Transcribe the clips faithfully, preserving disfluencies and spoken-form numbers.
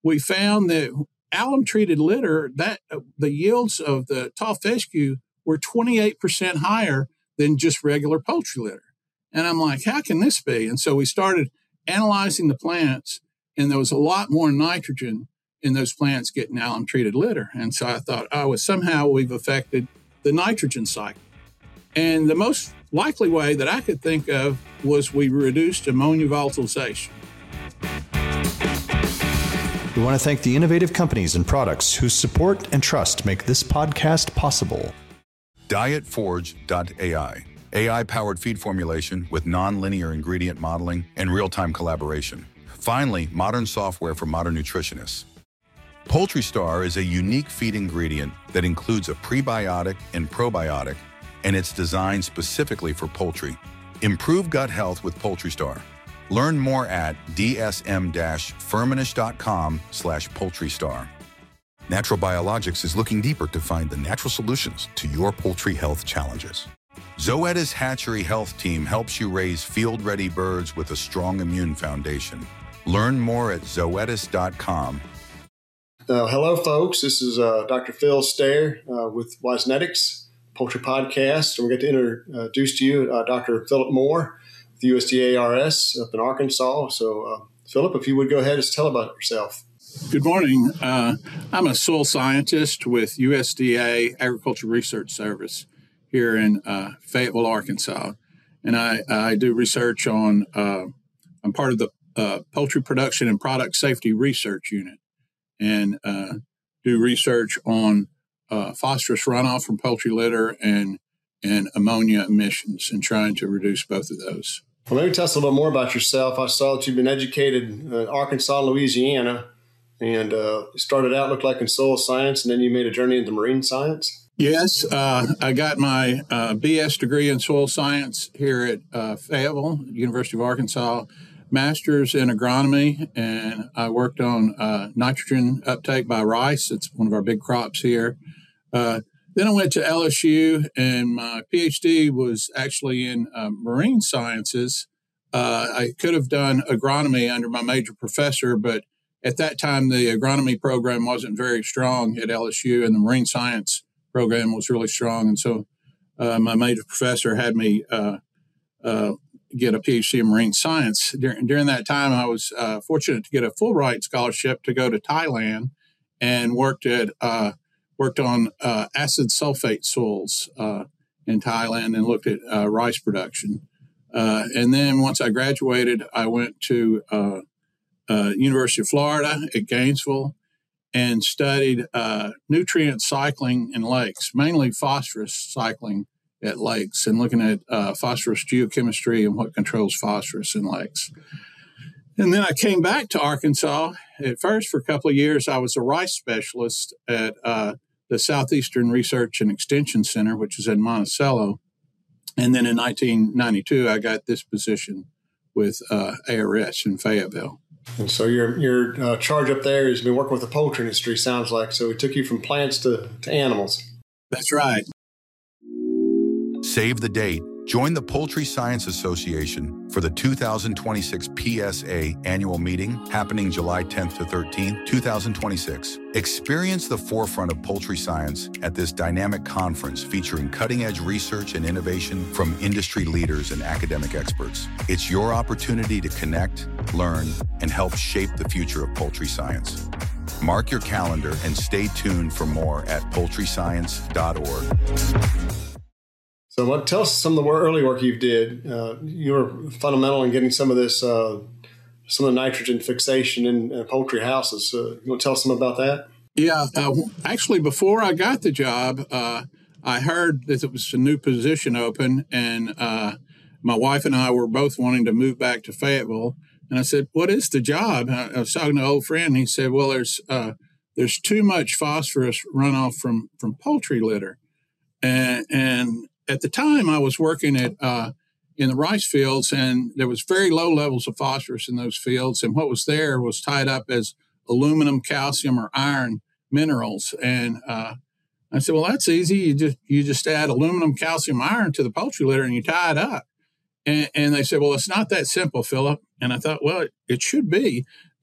we found that alum-treated litter, that uh, the yields of the tall fescue were twenty-eight percent higher than just regular poultry litter. And I'm like, how can this be? And so we started analyzing the plants, and there was a lot more nitrogen in those plants getting alum-treated litter. And so I thought, oh, well, somehow we've affected the nitrogen cycle. And the most likely way that I could think of was we reduced ammonia volatilization. We want to thank the innovative companies and products whose support and trust make this podcast possible. diet forge dot A I, A I-powered feed formulation with non-linear ingredient modeling and real-time collaboration. Finally, modern software for modern nutritionists. Poultry Star is a unique feed ingredient that includes a prebiotic and probiotic, and it's designed specifically for poultry. Improve gut health with Poultry Star. Learn more at dsm-firmenich.com slash poultry star. Natural Biologics is looking deeper to find the natural solutions to your poultry health challenges. Zoetis Hatchery Health Team helps you raise field-ready birds with a strong immune foundation. Learn more at zoetis dot com. Uh, hello, folks. This is uh, Doctor Phil Stair uh, with Wisenetics Poultry Podcast, and we get to introduce to you uh, Doctor Philip Moore, the U S D A R S up in Arkansas. So, uh, Philip, if you would go ahead and tell about yourself. Good morning. Uh, I'm a soil scientist with U S D A Agriculture Research Service here in uh, Fayetteville, Arkansas. And I, I do research on, uh, I'm part of the uh, Poultry Production and Product Safety Research Unit, and uh, do research on uh, phosphorus runoff from poultry litter and and ammonia emissions, and trying to reduce both of those. Well, maybe tell us a little more about yourself. I saw that you've been educated in Arkansas, Louisiana, and uh, started out, looked like in soil science, and then you made a journey into marine science. Yes, uh, I got my uh, B S degree in soil science here at uh, Fayetteville, University of Arkansas, master's in agronomy, and I worked on uh, nitrogen uptake by rice. It's one of our big crops here. Uh, Then I went to L S U, and my P H D was actually in uh, marine sciences. Uh, I could have done agronomy under my major professor, but at that time, the agronomy program wasn't very strong at L S U, and the marine science program was really strong. And so uh, my major professor had me uh, uh, get a P H D in marine science. Dur- during that time, I was uh, fortunate to get a Fulbright scholarship to go to Thailand, and worked at uh, worked on uh, acid sulfate soils uh, in Thailand, and looked at uh, rice production. Uh, and then once I graduated, I went to uh, uh, University of Florida at Gainesville and studied uh, nutrient cycling in lakes, mainly phosphorus cycling at lakes, and looking at uh, phosphorus geochemistry and what controls phosphorus in lakes. And then I came back to Arkansas. At first, for a couple of years, I was a rice specialist at uh, the Southeastern Research and Extension Center, which is in Monticello. And then in nineteen ninety-two, I got this position with uh, A R S in Fayetteville. And so your your uh, charge up there has been working with the poultry industry, sounds like. So it took you from plants to, to animals. That's right. Save the date. Join the Poultry Science Association for the two thousand twenty-six P S A annual meeting happening July tenth to thirteenth, twenty twenty-six. Experience the forefront of poultry science at this dynamic conference featuring cutting-edge research and innovation from industry leaders and academic experts. It's your opportunity to connect, learn, and help shape the future of poultry science. Mark your calendar and stay tuned for more at poultry science dot org. So what, tell us some of the early work you did. Uh, you were fundamental in getting some of this, uh, some of the nitrogen fixation in uh, poultry houses. Uh, you want to tell us some about that? Yeah. Uh, actually, before I got the job, uh, I heard that it was a new position open, and uh, my wife and I were both wanting to move back to Fayetteville. And I said, what is the job? And I was talking to an old friend, and he said, well, there's uh, there's too much phosphorus runoff from, from poultry litter. And, and at the time, I was working at uh, in the rice fields, and there was very low levels of phosphorus in those fields. And what was there was tied up as aluminum, calcium, or iron minerals. And uh, I said, well, that's easy. You just you just add aluminum, calcium, iron to the poultry litter, and you tie it up. And, and they said, well, it's not that simple, Philip. And I thought, well, it, it should be.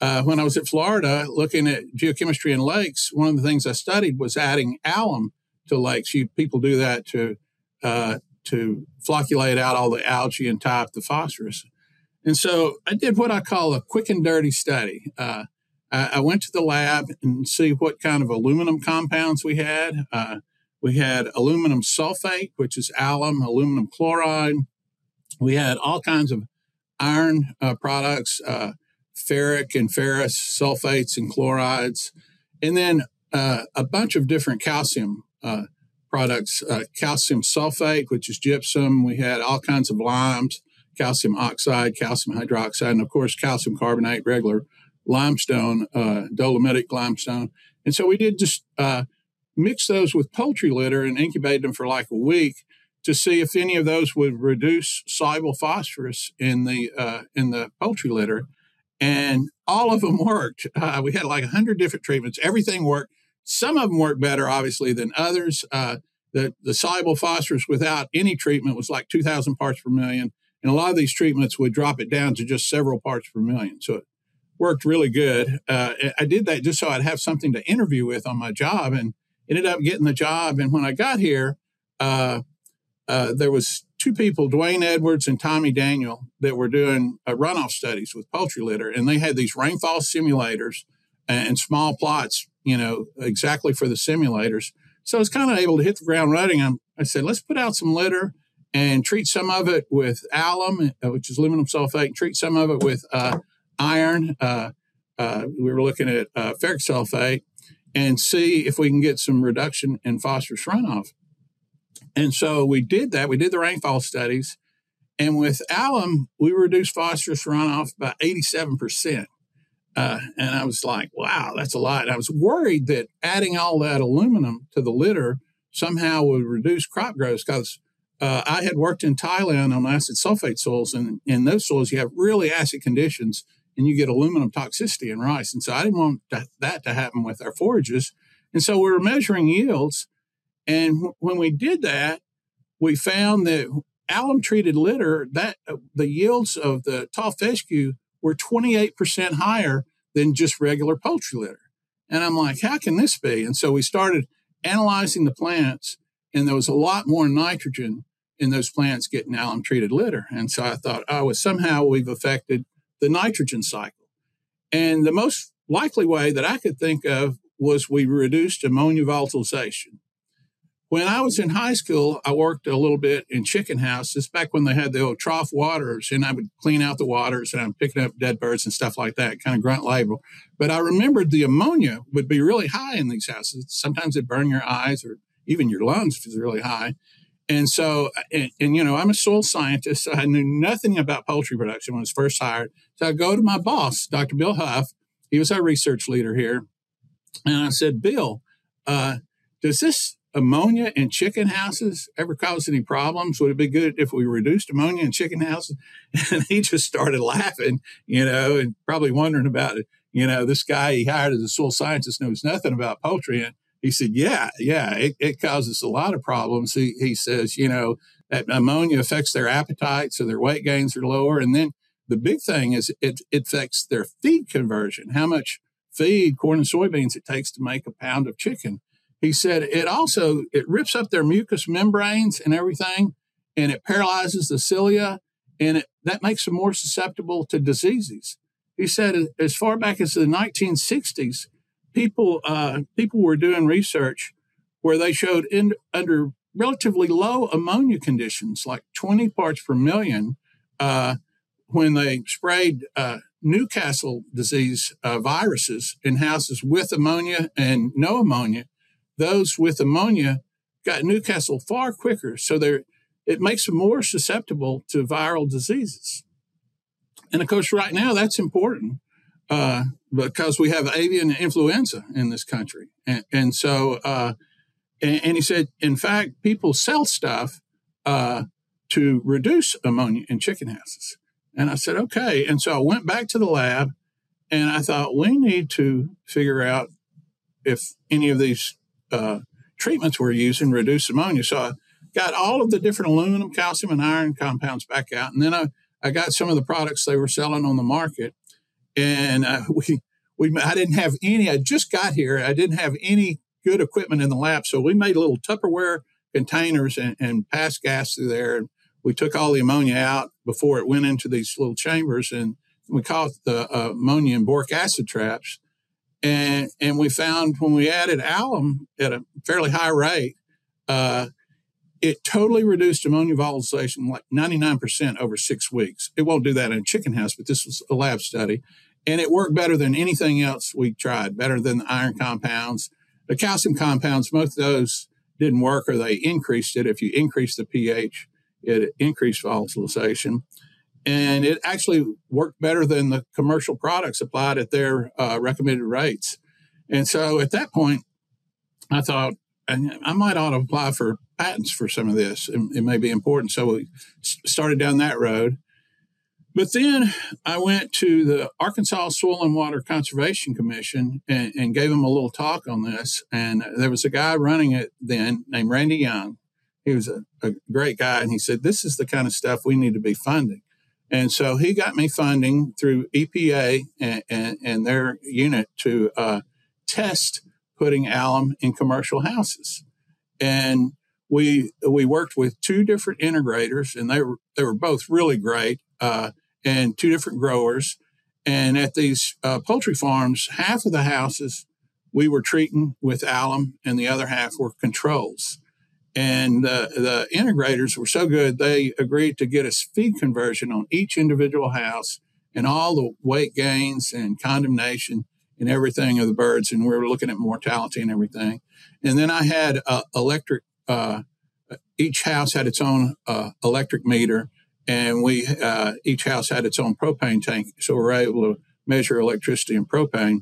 uh, when I was at Florida looking at geochemistry in lakes, one of the things I studied was adding alum to lakes. You, people do that to uh, to flocculate out all the algae and tie up the phosphorus. And so I did what I call a quick and dirty study. Uh, I, I went to the lab and see what kind of aluminum compounds we had. Uh, we had aluminum sulfate, which is alum, aluminum chloride. We had all kinds of iron uh, products, uh, ferric and ferrous sulfates and chlorides, and then uh, a bunch of different calcium uh, products, uh, calcium sulfate, which is gypsum. We had all kinds of limes, calcium oxide, calcium hydroxide, and of course, calcium carbonate, regular limestone, uh, dolomitic limestone. And so we did just uh, mix those with poultry litter and incubate them for like a week to see if any of those would reduce soluble phosphorus in the uh, in the poultry litter. And all of them worked. Uh, we had like one hundred different treatments. Everything worked. Some of them worked better, obviously, than others. Uh, the, the soluble phosphorus without any treatment was like two thousand parts per million. And a lot of these treatments would drop it down to just several parts per million. So it worked really good. Uh, I did that just so I'd have something to interview with on my job, and ended up getting the job. And when I got here, uh, uh, there was two people, Dwayne Edwards and Tommy Daniel, that were doing uh, runoff studies with poultry litter. And they had these rainfall simulators and small plots, you know, exactly for the simulators. So I was kind of able to hit the ground running. I'm, I said, let's put out some litter and treat some of it with alum, which is aluminum sulfate, and treat some of it with uh, iron. Uh, uh, we were looking at uh, ferric sulfate, and see if we can get some reduction in phosphorus runoff. And so we did that. We did the rainfall studies. And with alum, we reduced phosphorus runoff by eighty-seven percent. Uh, and I was like, wow, that's a lot. And I was worried that adding all that aluminum to the litter somehow would reduce crop growth, because uh, I had worked in Thailand on acid sulfate soils. And in those soils, you have really acid conditions, and you get aluminum toxicity in rice. And so I didn't want that, that to happen with our forages. And so we were measuring yields. And w- when we did that, we found that alum-treated litter, that uh, the yields of the tall fescue were twenty-eight percent higher than just regular poultry litter. And I'm like, how can this be? And so we started analyzing the plants, and there was a lot more nitrogen in those plants getting alum-treated litter. And so I thought, oh, well, somehow we've affected the nitrogen cycle. And the most likely way that I could think of was we reduced ammonia volatilization. When I was in high school, I worked a little bit in chicken houses back when they had the old trough waters, and I would clean out the waters, and I'm picking up dead birds and stuff like that, kind of grunt labor. But I remembered the ammonia would be really high in these houses. Sometimes it'd burn your eyes or even your lungs if it's really high. And so, and, and, you know, I'm a soil scientist, so I knew nothing about poultry production when I was first hired. So I go to my boss, Doctor Bill Huff. He was our research leader here. And I said, Bill, uh, does this ammonia in chicken houses ever cause any problems? Would it be good if we reduced ammonia in chicken houses? And he just started laughing, you know, and probably wondering about it. You know, this guy he hired as a soil scientist knows nothing about poultry. And he said, yeah, yeah, it, it causes a lot of problems. He, he says, you know, that ammonia affects their appetite, so their weight gains are lower. And then the big thing is it, it affects their feed conversion, how much feed, corn and soybeans, it takes to make a pound of chicken. He said it also, it rips up their mucous membranes and everything, and it paralyzes the cilia, and it, that makes them more susceptible to diseases. He said as far back as the nineteen sixties, people uh, people were doing research where they showed in, under relatively low ammonia conditions, like twenty parts per million, uh, when they sprayed uh, Newcastle disease uh, viruses in houses with ammonia and no ammonia, those with ammonia got Newcastle far quicker. So they're, it makes them more susceptible to viral diseases. And of course, right now that's important uh, because we have avian influenza in this country. And, and so, uh, and, and he said, in fact, people sell stuff uh, to reduce ammonia in chicken houses. And I said, okay. And so I went back to the lab, and I thought, we need to figure out if any of these uh, treatments we're using reduce ammonia. So I got all of the different aluminum, calcium, and iron compounds back out. And then I, I got some of the products they were selling on the market. And uh, we, we, I didn't have any, I just got here. I didn't have any good equipment in the lab. So we made little Tupperware containers and, and passed gas through there. And we took all the ammonia out before it went into these little chambers, and we caught the uh, ammonia and boric acid traps. And, and we found when we added alum at a fairly high rate, uh, it totally reduced ammonia volatilization like ninety-nine percent over six weeks. It won't do that in a chicken house, but this was a lab study. And it worked better than anything else we tried, better than the iron compounds. The calcium compounds, most of those didn't work, or they increased it. If you increase the pH, it increased volatilization. And it actually worked better than the commercial products applied at their uh, recommended rates. And so at that point, I thought, I might ought to apply for patents for some of this. It, it may be important. So we started down that road. But then I went to the Arkansas Soil and Water Conservation Commission and, and gave them a little talk on this. And there was a guy running it then named Randy Young. He was a, a great guy. And he said, this is the kind of stuff we need to be funding. And so he got me funding through E P A and, and, and their unit to uh, test putting alum in commercial houses. And we we worked with two different integrators, and they were they were both really great, uh, and two different growers. And at these uh, poultry farms, half of the houses we were treating with alum, and the other half were controls. And uh, the integrators were so good, they agreed to get us feed conversion on each individual house and all the weight gains and condemnation and everything of the birds. And we were looking at mortality and everything. And then I had uh, electric, uh, each house had its own uh, electric meter, and we uh, each house had its own propane tank. So we were able to measure electricity and propane.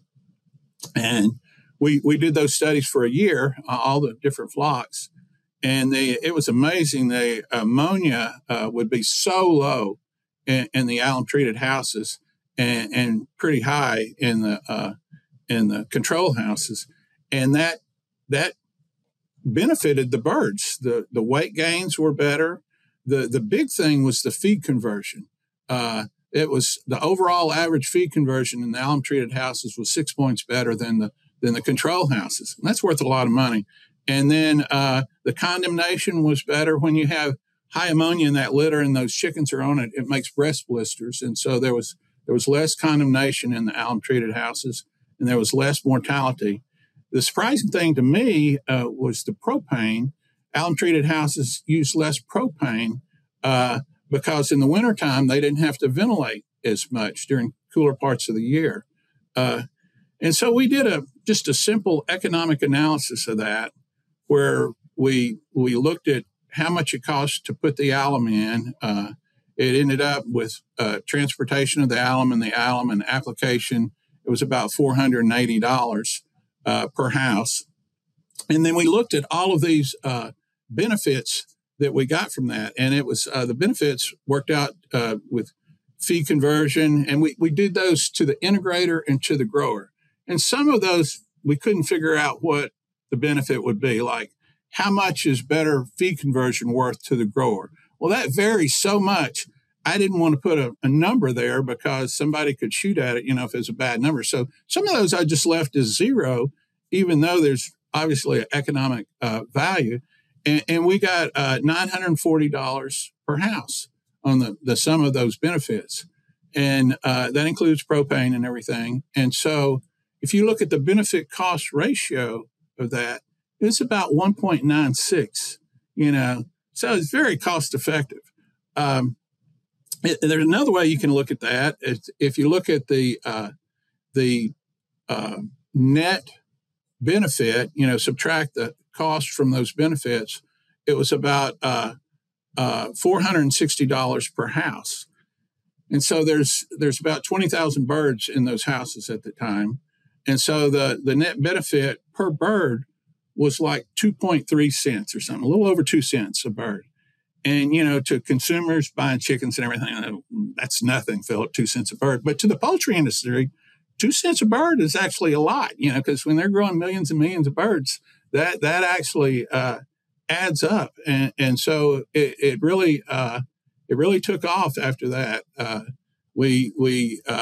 And we, we did those studies for a year, uh, all the different flocks. And the, it was amazing. The ammonia uh, would be so low in, in the alum-treated houses and, and pretty high in the uh, in the control houses, and that that benefited the birds. the The weight gains were better. the The big thing was the feed conversion. Uh, it was the overall average feed conversion in the alum-treated houses was six points better than the than the control houses. And that's worth a lot of money. And then uh, the condemnation was better. When you have high ammonia in that litter and those chickens are on it, it makes breast blisters. And so there was there was less condemnation in the alum-treated houses, and there was less mortality. The surprising thing to me uh, was the propane. Alum-treated houses use less propane uh, because in the wintertime, they didn't have to ventilate as much during cooler parts of the year. Uh, and so we did a just a simple economic analysis of that, where we we looked at how much it cost to put the alum in. Uh, it ended up with uh, transportation of the alum and the alum and application. It was about four hundred eighty dollars uh, per house. And then we looked at all of these uh, benefits that we got from that. And it was uh, the benefits worked out uh, with feed conversion. And we, we did those to the integrator and to the grower. And some of those, we couldn't figure out what the benefit would be, like how much is better feed conversion worth to the grower? Well, that varies so much. I didn't want to put a, a number there because somebody could shoot at it, you know, if it's a bad number. So some of those I just left as zero, even though there's obviously an economic uh, value. And, and we got uh, nine hundred forty dollars per house on the, the sum of those benefits. And uh, that includes propane and everything. And so if you look at the benefit cost ratio of that, it's about one point nine six, you know, so it's very cost effective. Um, it, there's another way you can look at that. It's, if you look at the uh, the uh, net benefit, you know, subtract the cost from those benefits, it was about uh, uh, four hundred sixty dollars per house. And so there's there's about twenty thousand birds in those houses at the time. And so the, the net benefit per bird was like two point three cents or something, a little over two cents a bird. And, you know, to consumers buying chickens and everything, that's nothing, Philip, two cents a bird. But to the poultry industry, two cents a bird is actually a lot, you know, because when they're growing millions and millions of birds, that that actually uh, adds up. And, and so it, it really uh, it really took off after that. Uh, we we uh,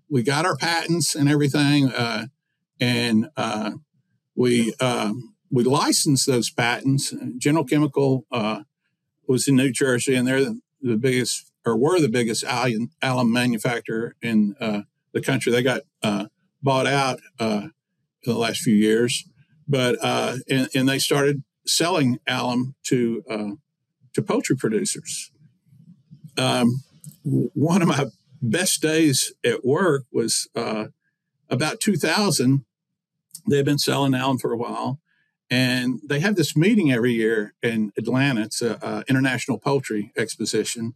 we got our patents and everything, uh, and uh, we um, we licensed those patents. General Chemical uh, was in New Jersey, and they're the, the biggest, or were the biggest alum, alum manufacturer in uh, the country. They got uh, bought out uh, in the last few years, but uh, and, and they started selling alum to uh, to poultry producers. Um, one of my best days at work was uh, about two thousand. They've been selling alum for a while, and they have this meeting every year in Atlanta. It's an international poultry exposition,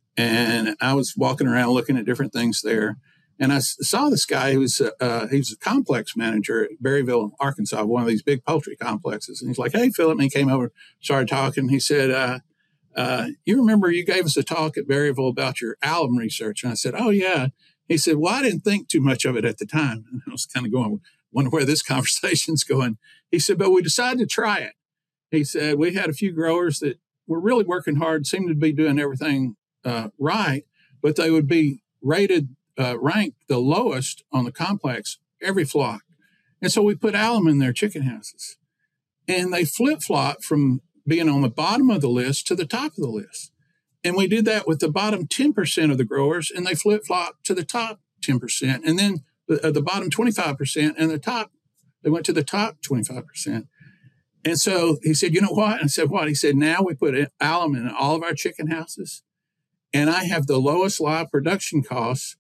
and I was walking around looking at different things there, and I saw this guy who was uh, he was a complex manager at Berryville, Arkansas, one of these big poultry complexes, and he's like, "Hey, Philip," and he came over, started talking. He said, Uh, Uh, you remember you gave us a talk at Berryville about your alum research. And I said, oh, yeah. He said, well, I didn't think too much of it at the time. And I was kind of going, wonder where this conversation's going. He said, but we decided to try it. He said, we had a few growers that were really working hard, seemed to be doing everything uh, right, but they would be rated, uh, ranked the lowest on the complex every flock. And so we put alum in their chicken houses. And they flip-flopped from being on the bottom of the list to the top of the list. And we did that with the bottom ten percent of the growers, and they flip-flopped to the top ten percent. And then the, uh, the bottom twenty-five percent and the top, they went to the top twenty-five percent. And so he said, you know what? And I said, what? He said, now we put alum in all of our chicken houses, and I have the lowest live production costs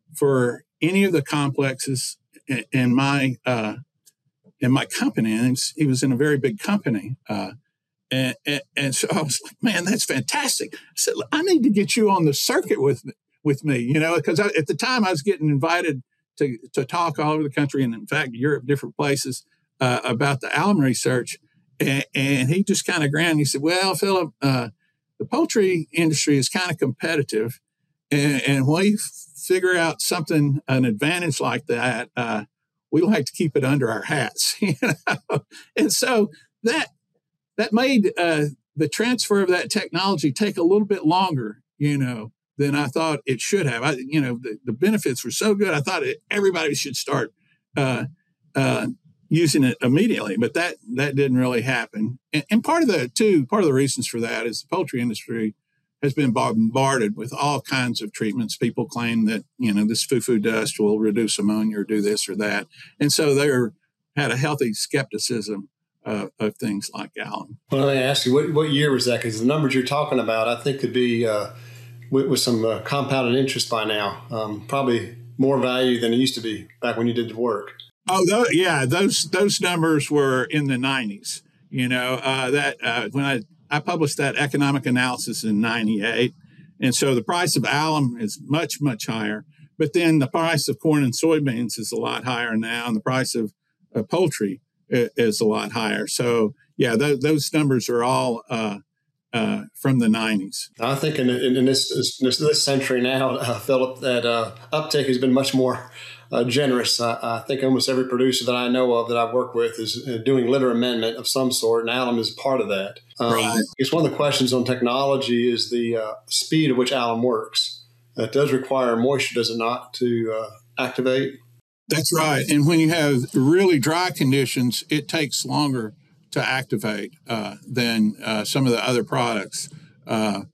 for any of the complexes in, in my uh, in my company. And he was, he was in a very big company. Uh, And, and, and so I was like, man, that's fantastic. I said, I need to get you on the circuit with with me, you know, because at the time I was getting invited to, to talk all over the country and, in fact, Europe, different places uh, about the alum research. And, and he just kind of grinned. He said, well, Philip, uh, the poultry industry is kind of competitive. And, and when we figure out something, an advantage like that, uh, we like to keep it under our hats. You know? And so that, That made uh, the transfer of that technology take a little bit longer, you know, than I thought it should have. I, you know, the, the benefits were so good. I thought it, everybody should start uh, uh, using it immediately, but that that didn't really happen. And, and part of the too, part of the reasons for that is the poultry industry has been bombarded with all kinds of treatments. People claim that, you know, this foo-foo dust will reduce ammonia or do this or that, and so they had a healthy skepticism Uh, of things like alum. Well, let me ask you, what, what year was that? Because the numbers you're talking about, I think, could be uh, with, with some uh, compounded interest by now. Um, probably more value than it used to be back when you did the work. Oh, th- yeah, those those numbers were in the nineties. You know, uh, that uh, when I, I published that economic analysis in ninety-eight, and so the price of alum is much, much higher. But then the price of corn and soybeans is a lot higher now, and the price of uh, poultry is a lot higher. So, yeah, th- those numbers are all uh, uh, from the nineties. I think in, in, in this, this this century now, uh, Philip, that uh, uptake has been much more uh, generous. I, I think almost every producer that I know of that I've worked with is uh, doing litter amendment of some sort, and alum is part of that. Um, right. I guess one of the questions on technology is the uh, speed at which alum works. It does require moisture, does it not, to uh, activate? That's right. And when you have really dry conditions, it takes longer to activate uh, than uh, some of the other products. Uh,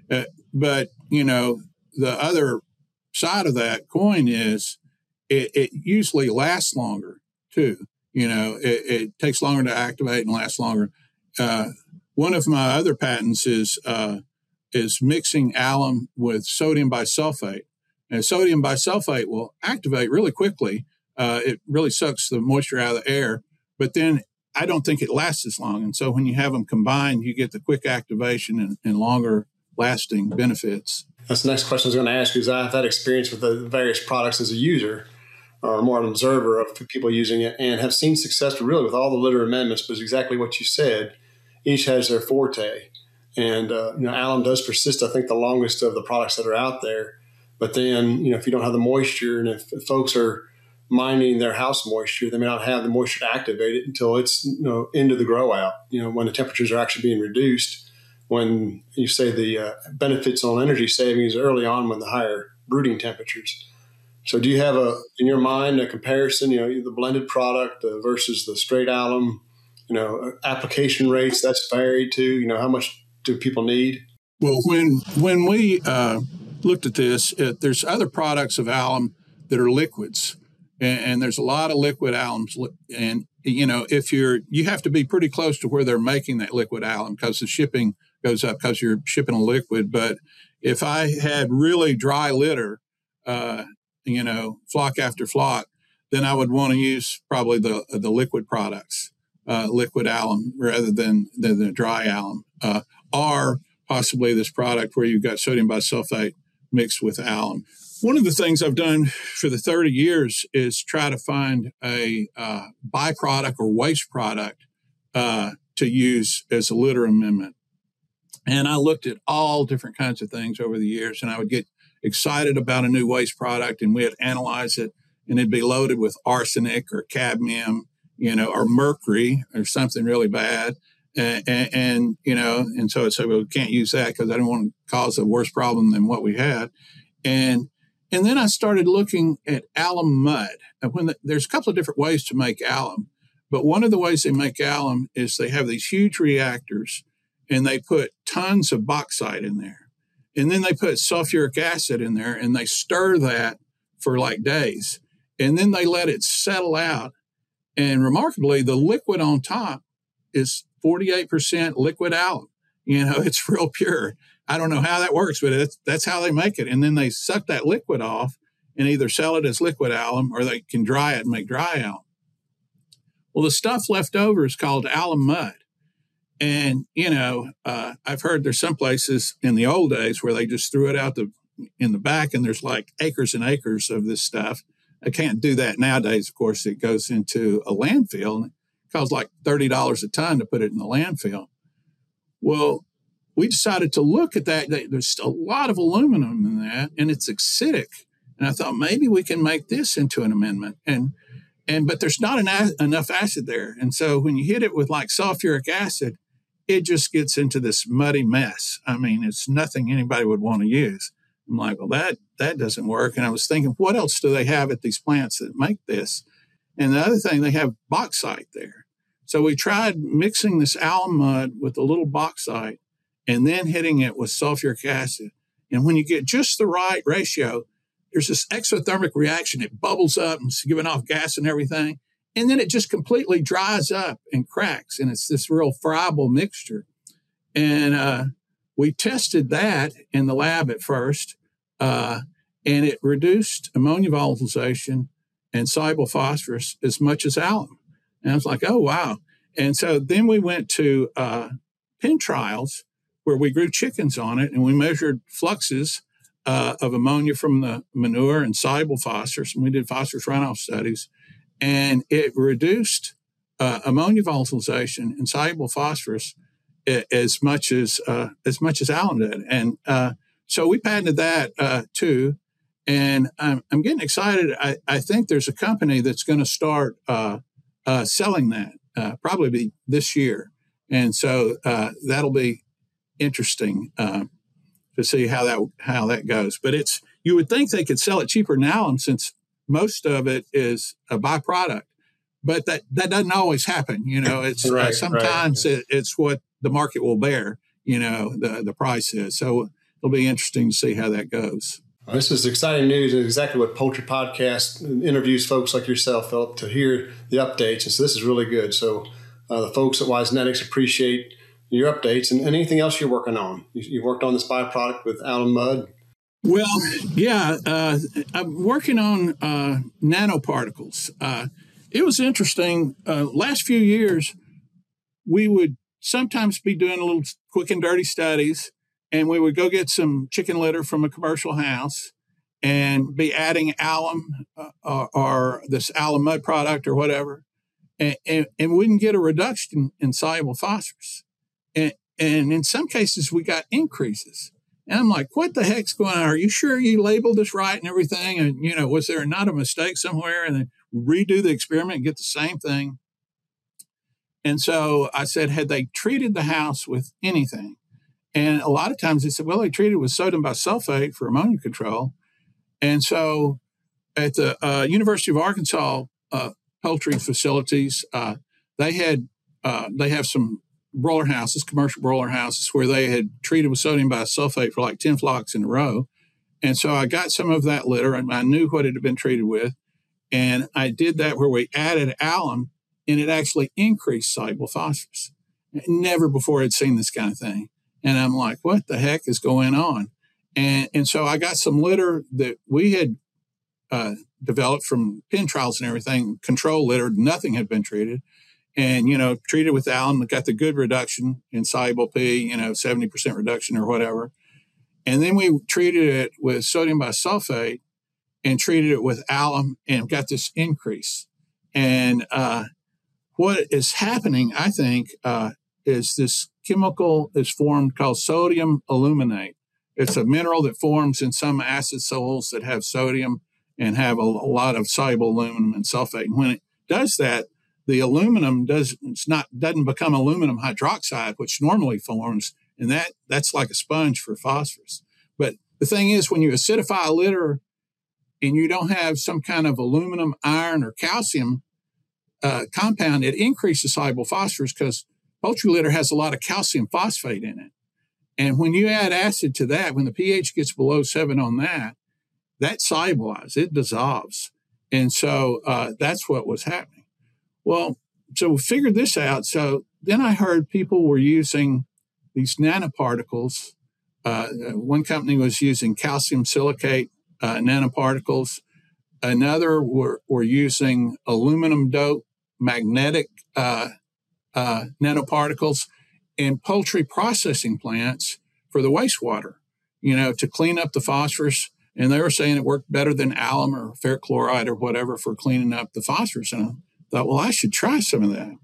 but, you know, the other side of that coin is it, it usually lasts longer, too. You know, it, it takes longer to activate and lasts longer. Uh, one of my other patents is uh, is mixing alum with sodium bisulfate. And sodium bisulfate will activate really quickly. Uh, it really sucks the moisture out of the air, but then I don't think it lasts as long. And so when you have them combined, you get the quick activation and, and longer lasting benefits. That's the next question I was going to ask you, is I've had experience with the various products as a user or more an observer of people using it, and have seen success really with all the litter amendments, but it's exactly what you said. Each has their forte. And, uh, you know, alum does persist, I think, the longest of the products that are out there. But then, you know, if you don't have the moisture, and if, if folks are mining their house moisture, they may not have the moisture to activate it until it's, you know, into the grow out, you know, when the temperatures are actually being reduced, when you say the uh, benefits on energy savings early on when the higher brooding temperatures. So do you have a in your mind a comparison? You know, the blended product uh, versus the straight alum. You know, application rates that's varied too. You know, how much do people need? Well, when when we uh, looked at this, it, there's other products of alum that are liquids, and, and there's a lot of liquid alums. And you know, if you're you have to be pretty close to where they're making that liquid alum because the shipping goes up because you're shipping a liquid. But if I had really dry litter, uh, you know, flock after flock, then I would want to use probably the the liquid products, uh, liquid alum rather than, than the dry alum, uh, or possibly this product where you've got sodium bisulfate mixed with alum. One of the things I've done for the thirty years is try to find a uh, byproduct or waste product uh, to use as a litter amendment. And I looked at all different kinds of things over the years, and I would get excited about a new waste product, and we'd analyze it, and it'd be loaded with arsenic or cadmium, you know, or mercury or something really bad. And, and, and you know, and so I'd say, well, we can't use that because I don't want to cause a worse problem than what we had. And and then I started looking at alum mud. And when the, there's a couple of different ways to make alum, but one of the ways they make alum is they have these huge reactors, and they put tons of bauxite in there. And then they put sulfuric acid in there, and they stir that for like days. And then they let it settle out. And remarkably, the liquid on top is forty-eight percent liquid alum. You know, it's real pure. I don't know how that works, but it's, that's how they make it. And then they suck that liquid off and either sell it as liquid alum or they can dry it and make dry alum. Well, the stuff left over is called alum mud. And, you know, uh, I've heard there's some places in the old days where they just threw it out the in the back and there's like acres and acres of this stuff. I can't do that nowadays. Of course, it goes into a landfill and it costs like thirty dollars a ton to put it in the landfill. Well, we decided to look at that. There's a lot of aluminum in that, and it's acidic. And I thought maybe we can make this into an amendment. And and but there's not an, enough acid there. And so when you hit it with like sulfuric acid, it just gets into this muddy mess. I mean, it's nothing anybody would want to use. I'm like, well, that that doesn't work. And I was thinking, what else do they have at these plants that make this? And the other thing, they have bauxite there. So we tried mixing this alum mud with a little bauxite and then hitting it with sulfuric acid. And when you get just the right ratio, there's this exothermic reaction. It bubbles up and it's giving off gas and everything. And then it just completely dries up and cracks. And it's this real friable mixture. And uh, we tested that in the lab at first. Uh, and it reduced ammonia volatilization and soluble phosphorus as much as alum. And I was like, oh, wow. And so then we went to uh, pen trials where we grew chickens on it, and we measured fluxes uh, of ammonia from the manure and soluble phosphorus, and we did phosphorus runoff studies, and it reduced uh, ammonia volatilization and soluble phosphorus as much as uh, as much as alum did. And uh, so we patented that uh, too, and I'm, I'm getting excited. I, I think there's a company that's going to start uh, uh, selling that uh, probably this year, and so uh, that'll be interesting uh, to see how that how that goes. But it's you would think they could sell it cheaper than alum since most of it is a byproduct, but that, that doesn't always happen. You know, it's right, uh, sometimes right. it, it's what the market will bear. You know, the the price is. So it'll be interesting to see how that goes. Well, this is exciting news, and exactly what Poultry Podcast interviews folks like yourself, Philip, to hear the updates. And so this is really good. So uh, the folks at WiseNetics appreciate your updates and, and anything else you're working on. You, you worked on this byproduct with alum mud. Well, yeah, uh, I'm working on uh, nanoparticles. Uh, it was interesting. Uh, last few years, we would sometimes be doing a little quick and dirty studies, and we would go get some chicken litter from a commercial house and be adding alum uh, or, or this alum mud product or whatever, and, and, and we wouldn't get a reduction in soluble phosphorus. And, and in some cases, we got increases. And I'm like, what the heck's going on? Are you sure you labeled this right and everything? And, you know, was there not a mistake somewhere? And then redo the experiment and get the same thing. And so I said, had they treated the house with anything? And a lot of times they said, well, they treated with sodium bisulfate for ammonia control. And so at the uh, University of Arkansas uh, poultry facilities, uh, they had uh, they have some broiler houses, commercial broiler houses, where they had treated with sodium bisulfate for like ten flocks in a row. And so I got some of that litter, and I knew what it had been treated with. And I did that where we added alum, and it actually increased soluble phosphorus. Never before had seen this kind of thing. And I'm like, what the heck is going on? And, and so I got some litter that we had uh, developed from pen trials and everything, control litter, nothing had been treated. And, you know, treated with alum, got the good reduction in soluble P, you know, seventy percent reduction or whatever. And then we treated it with sodium bisulfate and treated it with alum and got this increase. And uh, what is happening, I think, uh, is this chemical is formed called sodium aluminate. It's a mineral that forms in some acid soils that have sodium and have a, a lot of soluble aluminum and sulfate. And when it does that, the aluminum does it's not doesn't become aluminum hydroxide, which normally forms, and that that's like a sponge for phosphorus. But the thing is, when you acidify a litter and you don't have some kind of aluminum, iron, or calcium uh, compound, it increases soluble phosphorus because poultry litter has a lot of calcium phosphate in it. And when you add acid to that, when the pH gets below seven on that, that solubilizes, it dissolves. And so uh, that's what was happening. Well, so we figured this out. So then I heard people were using these nanoparticles. Uh, one company was using calcium silicate uh, nanoparticles. Another were, were using aluminum dope magnetic uh, uh, nanoparticles in poultry processing plants for the wastewater, you know, to clean up the phosphorus. And they were saying it worked better than alum or ferric chloride or whatever for cleaning up the phosphorus. And I thought, well, I should try some of that.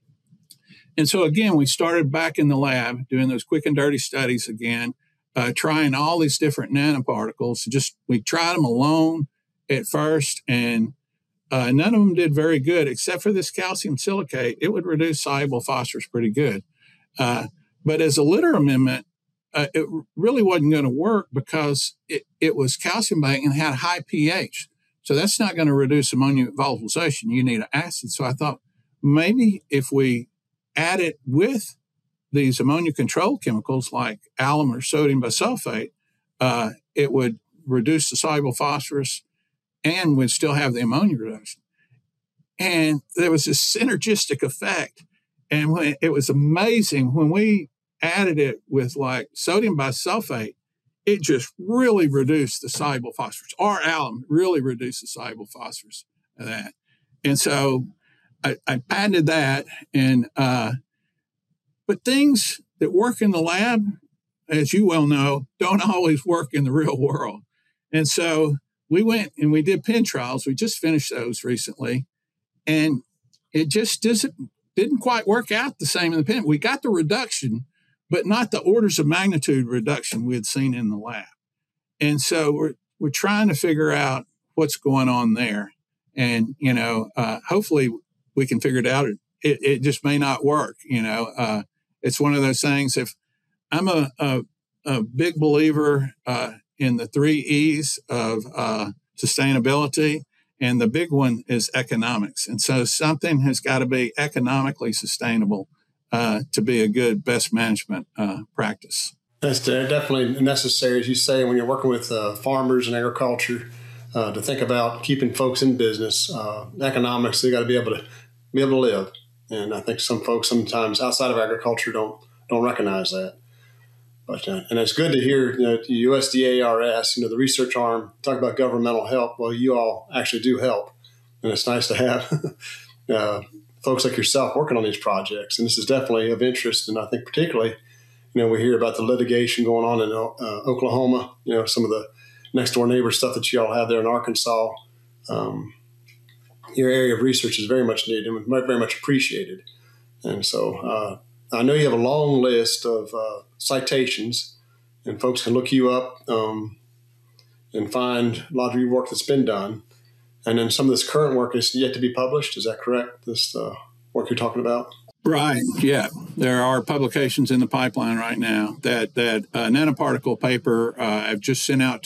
And so, again, we started back in the lab doing those quick and dirty studies again, uh, trying all these different nanoparticles. Just we tried them alone at first, and uh, none of them did very good, except for this calcium silicate. It would reduce soluble phosphorus pretty good. Uh, but as a litter amendment, uh, it really wasn't going to work because it, it was calcium bank and had high pH. So that's not going to reduce ammonia volatilization. You need an acid. So I thought maybe if we add it with these ammonia control chemicals like alum or sodium bisulfate, uh, it would reduce the soluble phosphorus and would still have the ammonia reduction. And there was this synergistic effect. And when, it was amazing when we added it with like sodium bisulfate, it just really reduced the soluble phosphorus, or alum really reduced the soluble phosphorus of that. And so I, I patented that. And uh, but things that work in the lab, as you well know, don't always work in the real world. And so we went and we did pen trials. We just finished those recently. And it just doesn't, didn't quite work out the same in the pen. We got the reduction, but not the orders of magnitude reduction we had seen in the lab. And so we're we're trying to figure out what's going on there. And, you know, uh, hopefully we can figure it out. It, it just may not work, you know. Uh, it's one of those things. If I'm a, a, a big believer uh, in the three E's of uh, sustainability, and the big one is economics. And so something has got to be economically sustainable uh, to be a good best management uh, practice. That's definitely necessary, as you say, when you're working with uh, farmers and agriculture, uh, to think about keeping folks in business. Uh, economics, they got to be able to be able to live. And I think some folks sometimes outside of agriculture don't don't recognize that. But uh, and it's good to hear, you know, the U S D A R S, you know, the research arm, talk about governmental help. Well, you all actually do help, and it's nice to have uh, folks like yourself working on these projects. And this is definitely of interest. And I think particularly, you know, we hear about the litigation going on in uh, Oklahoma. You know, some of the next door neighbor stuff that you all have there in Arkansas. Um, your area of research is very much needed and very much appreciated. And so uh, I know you have a long list of uh, citations, and folks can look you up um, and find a lot of your work that's been done. And then some of this current work is yet to be published. Is that correct, this uh, work you're talking about? Right. Yeah. There are publications in the pipeline right now. That that uh, nanoparticle paper uh, I've just sent out to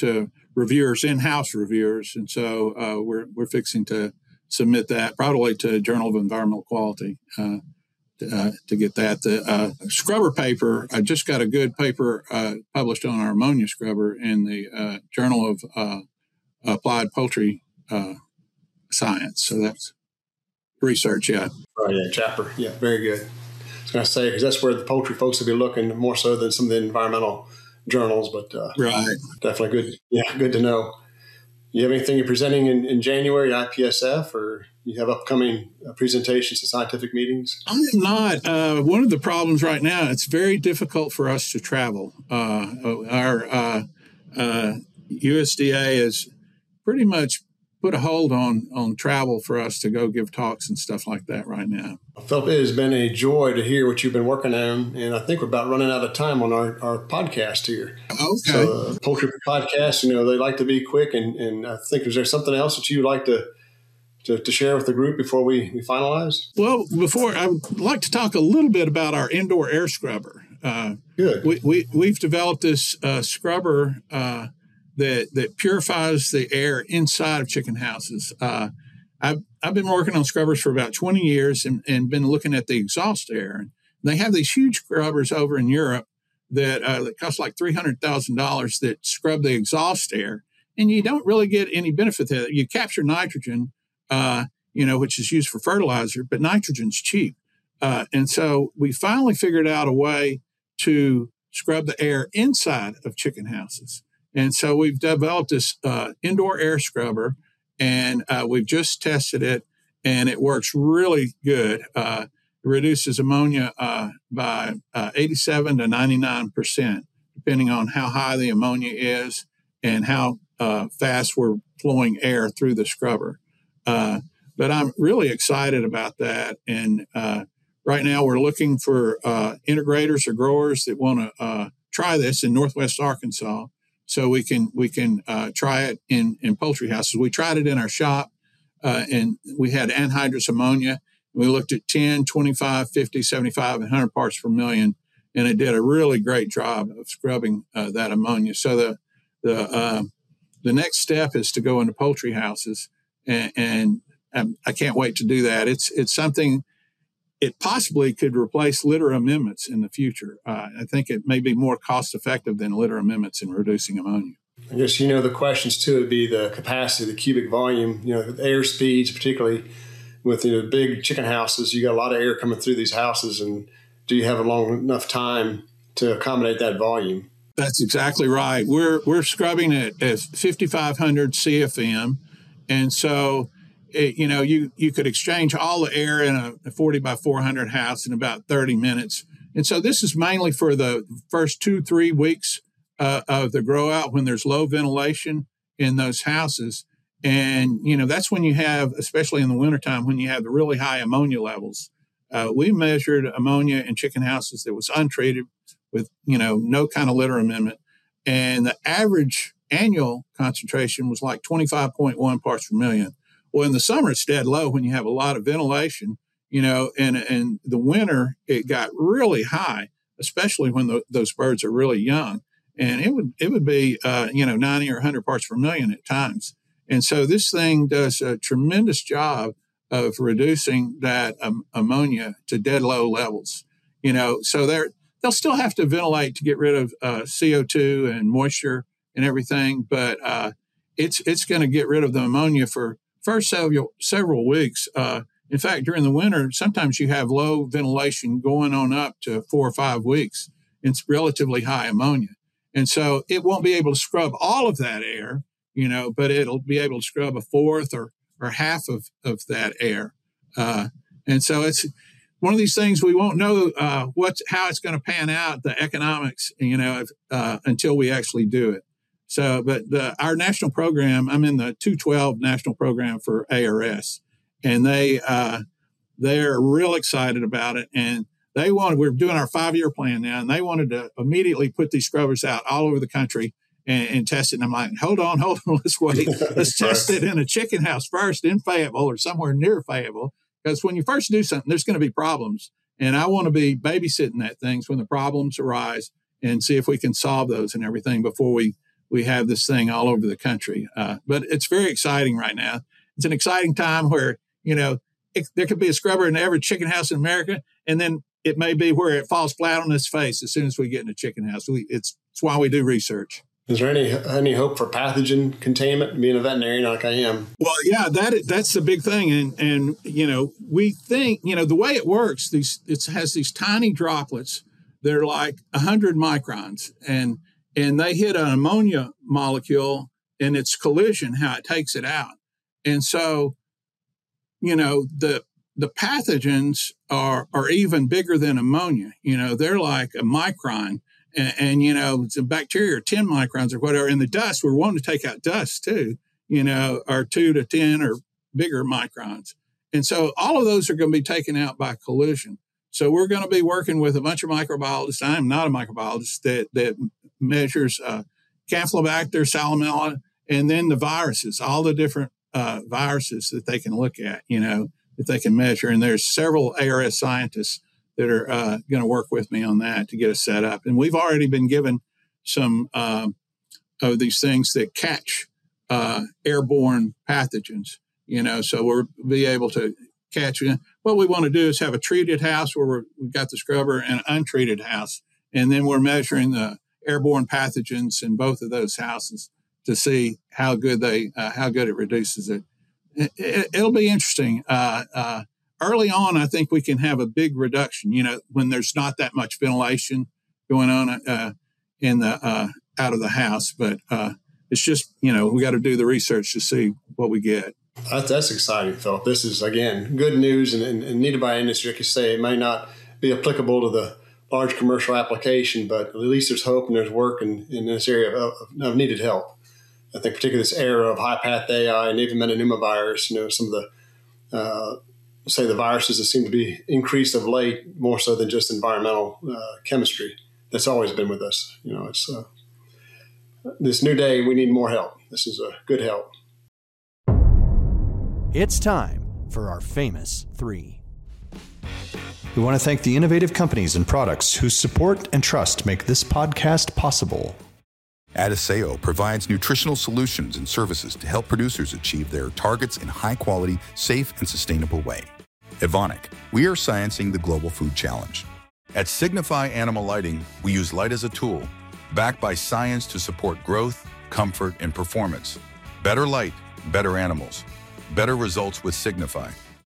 reviewers, in-house reviewers. And so uh, we're we're fixing to submit that probably to Journal of Environmental Quality uh, to, uh, to get that. The uh, scrubber paper, I just got a good paper uh, published on our ammonia scrubber in the uh, Journal of uh, Applied Poultry uh, Science. So that's research, yeah. Oh, yeah, chapter. Yeah, very good. I was going to say, because that's where the poultry folks will be looking more so than some of the environmental journals, but uh, right. Definitely good. Yeah, good to know. You have anything you're presenting in, in January, I P S F, or you have upcoming uh, presentations and scientific meetings? I am not. Uh, one of the problems right now, it's very difficult for us to travel. Uh, our uh, uh, U S D A has pretty much put a hold on on travel for us to go give talks and stuff like that right now. Philip, it has been a joy to hear what you've been working on, and I think we're about running out of time on our, our podcast here. Okay. So, uh, poultry podcast, you know, they like to be quick, and, and I think, is there something else that you would like to, to, to share with the group before we, we finalize? Well, before, I would like to talk a little bit about our indoor air scrubber. Uh, Good. We, we, we've developed this uh, scrubber uh, that that purifies the air inside of chicken houses. Uh, I've I've been working on scrubbers for about twenty years and, and been looking at the exhaust air. And they have these huge scrubbers over in Europe that uh, that cost like three hundred thousand dollars that scrub the exhaust air, and you don't really get any benefit to it. You capture nitrogen, uh, you know, which is used for fertilizer, but nitrogen's cheap. Uh, and so we finally figured out a way to scrub the air inside of chicken houses. And so we've developed this uh, indoor air scrubber, and uh, we've just tested it, and it works really good. Uh, it reduces ammonia uh, by uh, eighty-seven to ninety-nine percent, depending on how high the ammonia is and how uh, fast we're flowing air through the scrubber. Uh, but I'm really excited about that. And uh, right now we're looking for uh, integrators or growers that want to uh, try this in Northwest Arkansas. So we can we can uh, try it in, in poultry houses. We tried it in our shop, uh, and we had anhydrous ammonia. We looked at ten, twenty-five, fifty, seventy-five, and one hundred parts per million, and it did a really great job of scrubbing uh, that ammonia. So the the uh, the next step is to go into poultry houses, and, and um, I can't wait to do that. It's it's something. It possibly could replace litter amendments in the future. Uh, I think it may be more cost effective than litter amendments in reducing ammonia. I guess, you know, the questions too would be the capacity, the cubic volume, you know, air speeds, particularly with, you know, big chicken houses. You got a lot of air coming through these houses, and do you have a long enough time to accommodate that volume? That's exactly right. We're we're scrubbing it at fifty-five hundred C F M, and so It, you know, you, you could exchange all the air in a forty by four hundred house in about thirty minutes. And so this is mainly for the first two, three weeks uh, of the grow out when there's low ventilation in those houses. And, you know, that's when you have, especially in the wintertime, when you have the really high ammonia levels. Uh, we measured ammonia in chicken houses that was untreated with, you know, no kind of litter amendment. And the average annual concentration was like twenty-five point one parts per million. Well, in the summer, it's dead low when you have a lot of ventilation, you know, and in the winter, it got really high, especially when the, those birds are really young. And it would it would be, uh, you know, ninety or one hundred parts per million at times. And so this thing does a tremendous job of reducing that um, ammonia to dead low levels, you know, so they're, they'll still have to ventilate to get rid of uh, C O two and moisture and everything. But uh, it's it's going to get rid of the ammonia for first several, several weeks. Uh, in fact, during the winter, sometimes you have low ventilation going on up to four or five weeks. It's relatively high ammonia. And so it won't be able to scrub all of that air, you know, but it'll be able to scrub a fourth or, or half of, of that air. Uh, and so it's one of these things we won't know uh, what's, how it's going to pan out, the economics, you know, uh, until we actually do it. So, but the, our national program, I'm in the two twelve national program for A R S, and they, uh, they're real excited about it. And they wanted, we're doing our five-year plan now, and they wanted to immediately put these scrubbers out all over the country and, and test it. And I'm like, hold on, hold on, let's wait. Let's test it in a chicken house first in Fayetteville or somewhere near Fayetteville. Because when you first do something, there's going to be problems. And I want to be babysitting that things when the problems arise and see if we can solve those and everything before we we have this thing all over the country. Uh, but it's very exciting right now. It's an exciting time where, you know, it, there could be a scrubber in every chicken house in America, and then it may be where it falls flat on its face as soon as we get in a chicken house. We, it's, it's why we do research. Is there any any hope for pathogen containment? Being a veterinarian like I am. Well, yeah, that that's the big thing, and and you know we think you know the way it works. These it has these tiny droplets. They're like a hundred microns, and and they hit an ammonia molecule in its collision, how it takes it out, and so you know the the pathogens are are even bigger than ammonia. You know they're like a micron. And, and, you know, the bacteria are ten microns or whatever. And the dust, we're wanting to take out dust too, you know, are two to ten or bigger microns. And so all of those are going to be taken out by collision. So we're going to be working with a bunch of microbiologists. I'm not a microbiologist that, that measures uh, Campylobacter, Salmonella, and then the viruses, all the different uh, viruses that they can look at, you know, that they can measure. And there's several A R S scientists that are uh, going to work with me on that to get us set up. And we've already been given some uh, of these things that catch uh, airborne pathogens, you know, so we'll be able to catch it. What we want to do is have a treated house where we're, we've got the scrubber and an untreated house. And then we're measuring the airborne pathogens in both of those houses to see how good they, uh, how good it reduces it. it, it it'll be interesting. Uh, uh, Early on, I think we can have a big reduction, you know, when there's not that much ventilation going on uh, in the uh, out of the house. But uh, it's just, you know, we got to do the research to see what we get. That's, that's exciting, Philip. This is, again, good news and, and, and needed by industry. Like you say, it may not be applicable to the large commercial application, but at least there's hope and there's work in, in this area of, of needed help. I think particularly this era of high-path A I and even metapneumovirus, you know, some of the uh, say the viruses that seem to be increased of late, more so than just environmental uh, chemistry that's always been with us. You know, it's uh, this new day, we need more help. This is a good help. It's time for our famous three. We want to thank the innovative companies and products whose support and trust make this podcast possible. Adisseo provides nutritional solutions and services to help producers achieve their targets in high quality, safe, and sustainable way. Evonik, we are sciencing the global food challenge. At Signify Animal Lighting, we use light as a tool, backed by science to support growth, comfort, and performance. Better light, better animals. Better results with Signify.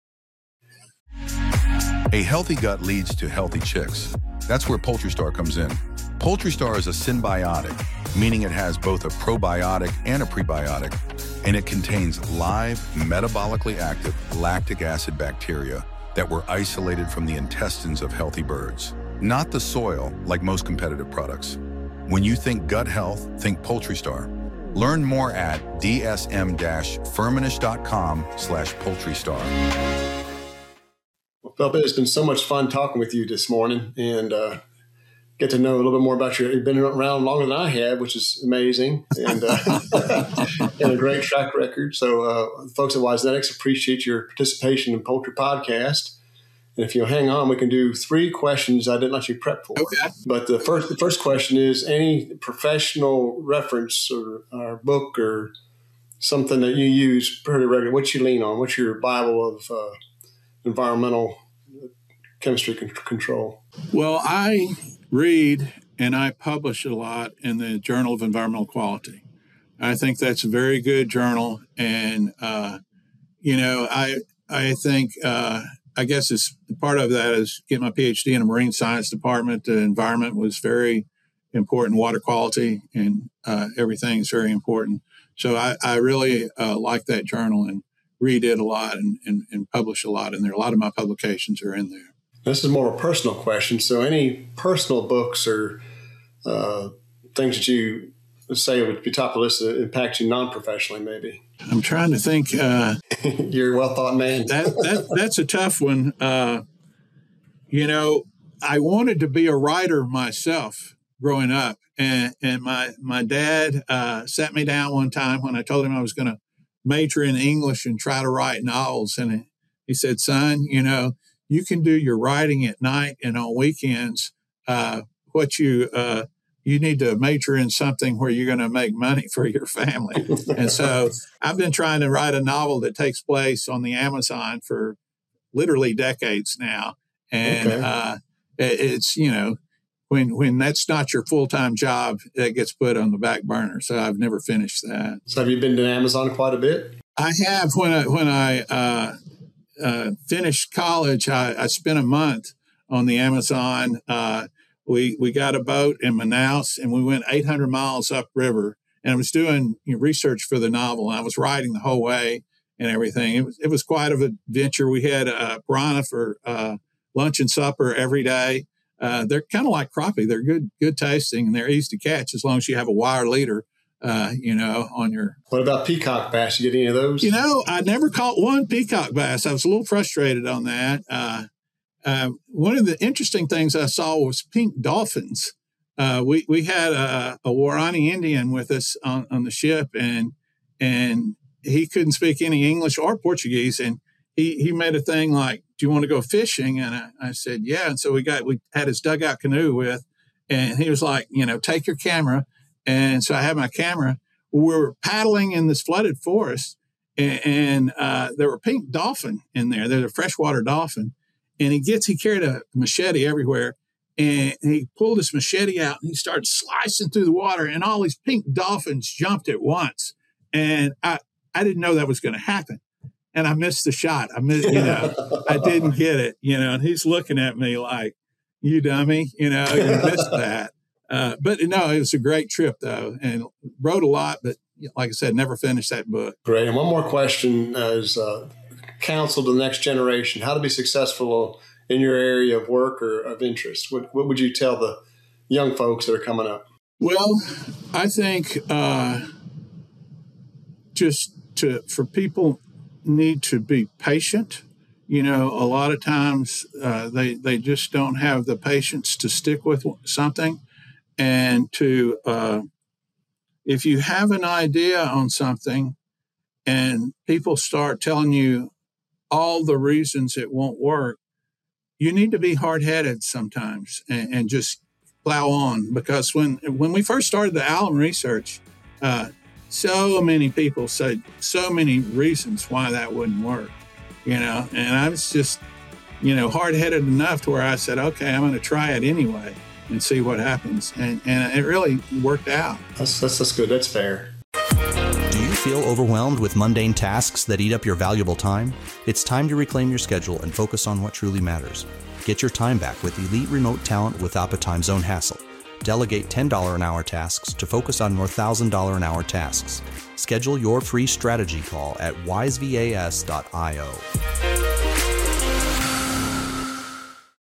A healthy gut leads to healthy chicks. That's where Poultry Star comes in. Poultry Star is a symbiotic, meaning it has both a probiotic and a prebiotic, and it contains live, metabolically active lactic acid bacteria that were isolated from the intestines of healthy birds, not the soil like most competitive products. When you think gut health, think Poultry Star. Learn more at dsm-firmenich.com slash Poultry Star. Well, Philip, it's been so much fun talking with you this morning, and uh, get to know a little bit more about you. You've been around longer than I have, which is amazing, and, uh, and a great track record. So uh, folks at WiseNetics appreciate your participation in Poultry Podcast. And if you'll hang on, we can do three questions I didn't let you prep for. Okay. But the first the first question is, any professional reference or, or book or something that you use pretty regularly, what you lean on? What's your Bible of uh, environmental chemistry con- control? Well, I read and I publish a lot in the Journal of Environmental Quality. I think that's a very good journal. And, uh, you know, I I think, uh, I guess it's part of that is getting my P H D in a marine science department. The environment was very important, water quality and uh, everything is very important. So I, I really uh, like that journal and read it a lot and, and, and publish a lot in there. A lot of my publications are in there. This is more a personal question. So any personal books or uh, things that you say would be top of the list that impact you non-professionally, maybe? I'm trying to think. Uh, You're a well-thought man. that, that That's a tough one. Uh, you know, I wanted to be a writer myself growing up. And, and my, my dad uh, sat me down one time when I told him I was going to major in English and try to write novels. And he said, son, you know, you can do your writing at night and on weekends. Uh, what you uh, you need to major in something where you're going to make money for your family. And so I've been trying to write a novel that takes place on the Amazon for literally decades now. And okay. uh, it, it's, you know, when when that's not your full-time job, it gets put on the back burner. So I've never finished that. So have you been to Amazon quite a bit? I have. When I, when I uh, uh, finished college, I, I spent a month on the Amazon. Uh, we we got a boat in Manaus, and we went eight hundred miles upriver. And I was doing you know, research for the novel, and I was writing the whole way and everything. It was it was quite an adventure. We had uh, piranha for uh, lunch and supper every day. Uh, they're kind of like crappie. They're good, good tasting, and they're easy to catch as long as you have a wire leader, uh, you know, on your. What about peacock bass? You get any of those? You know, I never caught one peacock bass. I was a little frustrated on that. Uh, uh, one of the interesting things I saw was pink dolphins. Uh, we we had a, a Warani Indian with us on, on the ship, and and he couldn't speak any English or Portuguese, and he he made a thing like, "Do you want to go fishing?" And I, I said, "Yeah." And so we got we had his dugout canoe with, and he was like, "You know, take your camera." And so I had my camera. We were paddling in this flooded forest, and, and uh, there were pink dolphin in there. There's a freshwater dolphin, and he gets he carried a machete everywhere, and he pulled his machete out and he started slicing through the water, and all these pink dolphins jumped at once, and I I didn't know that was going to happen. And I missed the shot. I missed, you know, I didn't get it, you know, and he's looking at me like, you dummy, you know, you missed that. Uh, but no, it was a great trip though, and wrote a lot, but like I said, never finished that book. Great. And one more question is uh, counsel to the next generation, how to be successful in your area of work or of interest. What, what would you tell the young folks that are coming up? Well, I think uh, just to, for people, need to be patient. You know, a lot of times uh, they they just don't have the patience to stick with something, and to uh, if you have an idea on something and people start telling you all the reasons it won't work, you need to be hard-headed sometimes and, and just plow on. Because when when we first started the Alum research, uh, so many people said so many reasons why that wouldn't work, you know, and I was just, you know, hard-headed enough to where I said, okay, I'm going to try it anyway and see what happens. And, and it really worked out. That's, that's, that's good. That's fair. Do you feel overwhelmed with mundane tasks that eat up your valuable time? It's time to reclaim your schedule and focus on what truly matters. Get your time back with elite remote talent without a time zone hassle. Delegate ten dollars an hour tasks to focus on more one thousand dollars an hour tasks. Schedule your free strategy call at wise vas dot io.